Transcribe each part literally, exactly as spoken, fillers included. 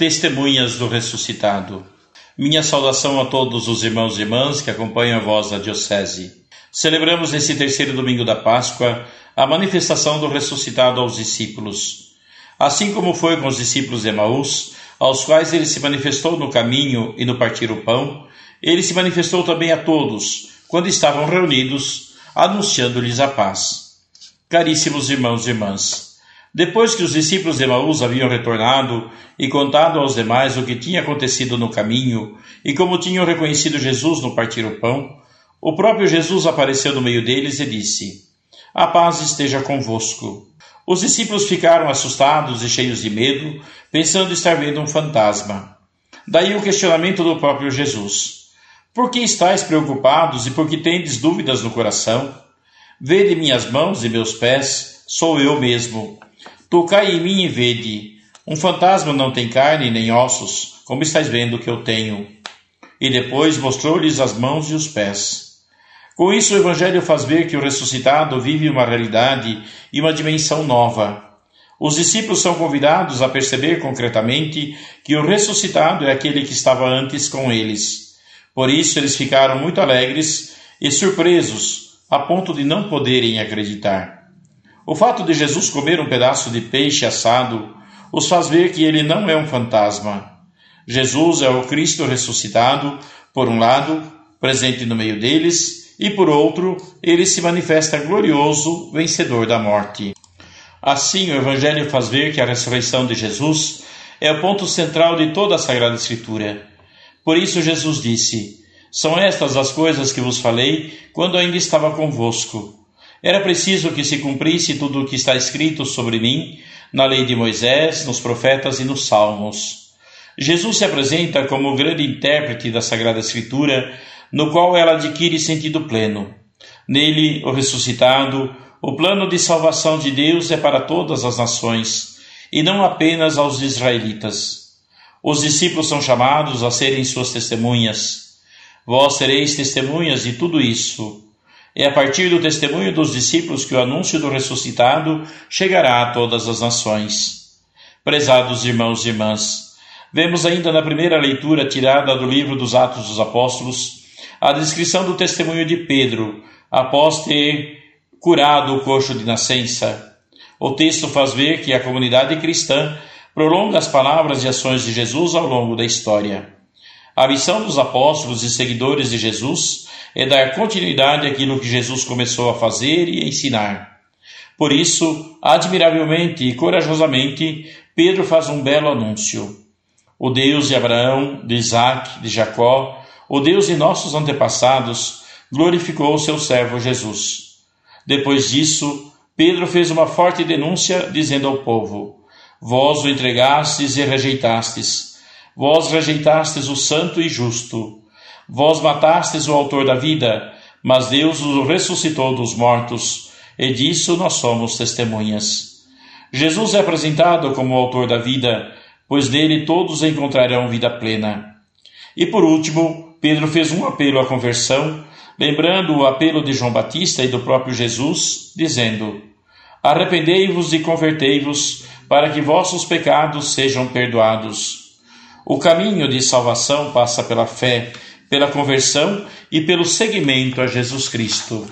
Testemunhas do ressuscitado. Minha saudação a todos os irmãos e irmãs que acompanham a voz da Diocese. Celebramos nesse terceiro domingo da Páscoa a manifestação do ressuscitado aos discípulos. Assim como foi com os discípulos de Emaús, aos quais ele se manifestou no caminho e no partir o pão, ele se manifestou também a todos, quando estavam reunidos, anunciando-lhes a paz. Caríssimos irmãos e irmãs, depois que os discípulos de Emaús haviam retornado e contado aos demais o que tinha acontecido no caminho e como tinham reconhecido Jesus no partir o pão, o próprio Jesus apareceu no meio deles e disse: "A paz esteja convosco." Os discípulos ficaram assustados e cheios de medo, pensando estar vendo um fantasma. Daí o questionamento do próprio Jesus: "Por que estáis preocupados e por que tendes dúvidas no coração? Vede minhas mãos e meus pés, sou eu mesmo. Tocai em mim e vede. Um fantasma não tem carne nem ossos, como estáis vendo que eu tenho." E depois mostrou-lhes as mãos e os pés. Com isso, o Evangelho faz ver que o ressuscitado vive uma realidade e uma dimensão nova. Os discípulos são convidados a perceber concretamente que o ressuscitado é aquele que estava antes com eles. Por isso, eles ficaram muito alegres e surpresos, a ponto de não poderem acreditar. O fato de Jesus comer um pedaço de peixe assado os faz ver que ele não é um fantasma. Jesus é o Cristo ressuscitado, por um lado, presente no meio deles, e por outro, ele se manifesta glorioso, vencedor da morte. Assim, o Evangelho faz ver que a ressurreição de Jesus é o ponto central de toda a Sagrada Escritura. Por isso Jesus disse: "São estas as coisas que vos falei quando ainda estava convosco. Era preciso que se cumprisse tudo o que está escrito sobre mim, na lei de Moisés, nos profetas e nos salmos." Jesus se apresenta como o grande intérprete da Sagrada Escritura, no qual ela adquire sentido pleno. Nele, o ressuscitado, o plano de salvação de Deus é para todas as nações, e não apenas aos israelitas. Os discípulos são chamados a serem suas testemunhas. Vós sereis testemunhas de tudo isso. É a partir do testemunho dos discípulos que o anúncio do ressuscitado chegará a todas as nações. Prezados irmãos e irmãs, vemos ainda na primeira leitura tirada do livro dos Atos dos Apóstolos a descrição do testemunho de Pedro, após ter curado o coxo de nascença. O texto faz ver que a comunidade cristã prolonga as palavras e ações de Jesus ao longo da história. A missão dos apóstolos e seguidores de Jesus é dar continuidade àquilo que Jesus começou a fazer e ensinar. Por isso, admiravelmente e corajosamente, Pedro faz um belo anúncio. O Deus de Abraão, de Isaque, de Jacó, o Deus de nossos antepassados, glorificou o seu servo Jesus. Depois disso, Pedro fez uma forte denúncia, dizendo ao povo: "Vós o entregastes e rejeitastes. Vós rejeitastes o santo e justo. Vós matastes o autor da vida, mas Deus o ressuscitou dos mortos, e disso nós somos testemunhas." Jesus é apresentado como o autor da vida, pois nele todos encontrarão vida plena. E por último, Pedro fez um apelo à conversão, lembrando o apelo de João Batista e do próprio Jesus, dizendo: "Arrependei-vos e convertei-vos, para que vossos pecados sejam perdoados." O caminho de salvação passa pela fé, pela conversão e pelo seguimento a Jesus Cristo.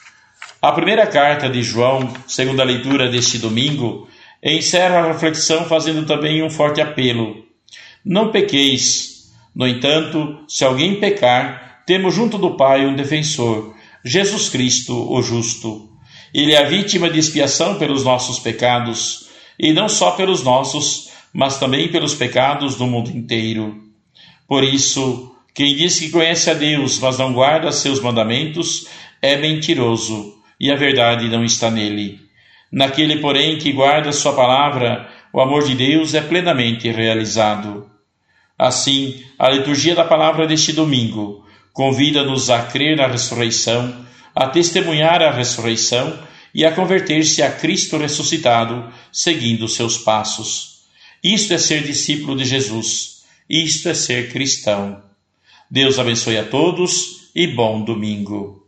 A primeira carta de João, segundo a leitura deste domingo, encerra a reflexão fazendo também um forte apelo: "Não pequeis. No entanto, se alguém pecar, temos junto do Pai um defensor, Jesus Cristo, o justo. Ele é a vítima de expiação pelos nossos pecados, e não só pelos nossos, mas também pelos pecados do mundo inteiro. Por isso, quem diz que conhece a Deus, mas não guarda seus mandamentos, é mentiroso, e a verdade não está nele. Naquele, porém, que guarda sua palavra, o amor de Deus é plenamente realizado." Assim, a liturgia da palavra deste domingo convida-nos a crer na ressurreição, a testemunhar a ressurreição e a converter-se a Cristo ressuscitado, seguindo seus passos. Isto é ser discípulo de Jesus. Isto é ser cristão. Deus abençoe a todos e bom domingo.